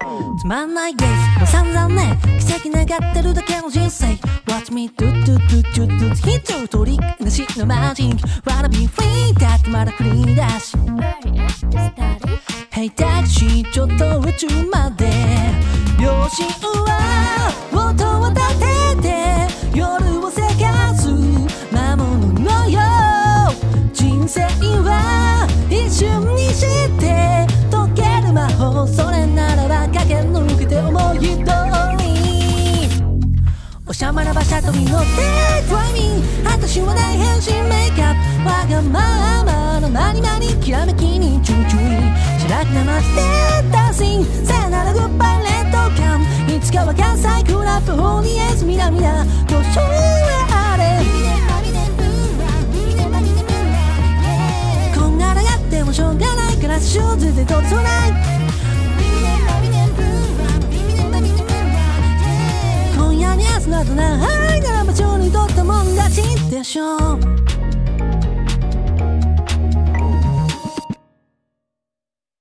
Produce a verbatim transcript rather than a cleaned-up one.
つまんないデイズもう散々ね奇跡願ってるだけの人生 Watch me do do do do do ヒット取りなしのマジック Wanna be free だってまだフリーだし Hey タクシーちょっと宇宙まで両親は音を立てて夜をせかす魔物のよう人生は一瞬にして解ける魔法それならば駆け抜けて思い通りおしゃまな馬車飛び乗ってドライビング私は大変身メイクアップわがままのまにまにきらめきにチューチュー白くなまってダンシングさよならグッバイレッドカムいつかは関西クラップホーリエスミラミラどうしようあれこんがらがってもしょうがないからシューズでどうぞない今夜に明日などないならばちょうにとったもん勝ちでしょう